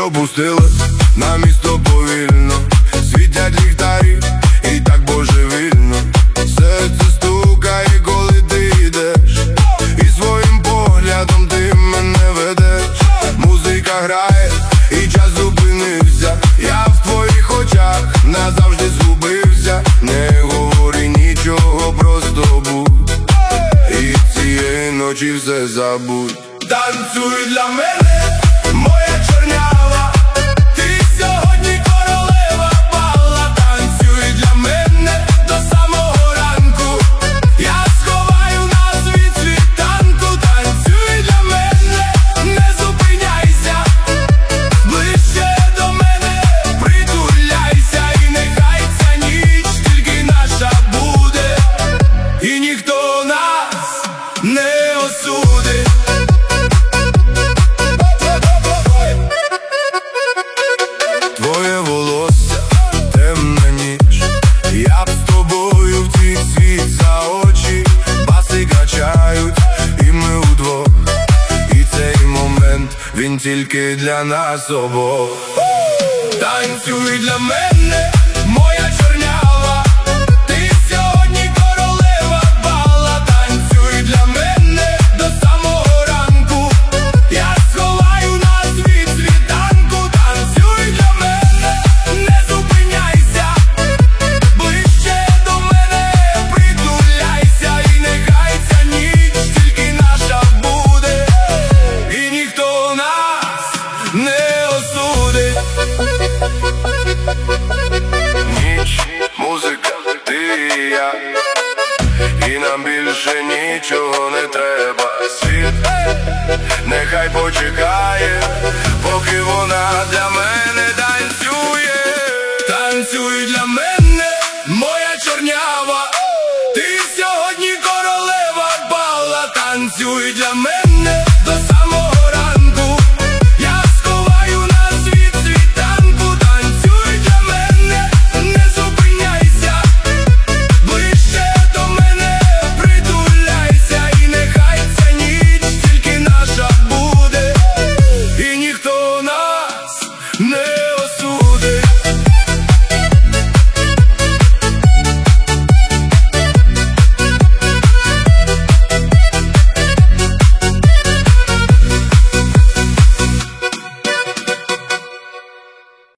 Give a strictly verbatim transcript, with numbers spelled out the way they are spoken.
опустилась на місто повільно, світять ліхтарі і так божевільно. Серце стукає, коли ти йдеш, і своїм поглядом ти мене ведеш. Музика грає, і час зупинився. Я в твоїх очах назавжди згубився. Не говори нічого, просто будь, і цієї ночі все забудь. Танцюй для мене, моя чорнява, ти сьогодні королева бала. Танцюй для мене до самого ранку, я сховаю нас від світанку. Танцюй для мене, не зупиняйся, ближче до мене притуляйся. І нехай ця ніч тільки наша буде, і ніхто нас не осудить. Твоє волосся, темна ніч, я б з тобою в цей світ за очі. Баси качають, і ми удвох, і цей момент, він тільки для нас обох. Танцюй для мене, моя чорнява, ти сьогодні королева бала. Танцюй для мене до самого ранку, я сховаю нас від світанку. Танцюй для мене, не зупиняйся, ближче до мене притуляйся. І нехай ця ніч тільки наша буде, і ніхто нас не осудить. Ніч, музика, ти і я, і нам більше нічого не треба. Світ нехай почекає.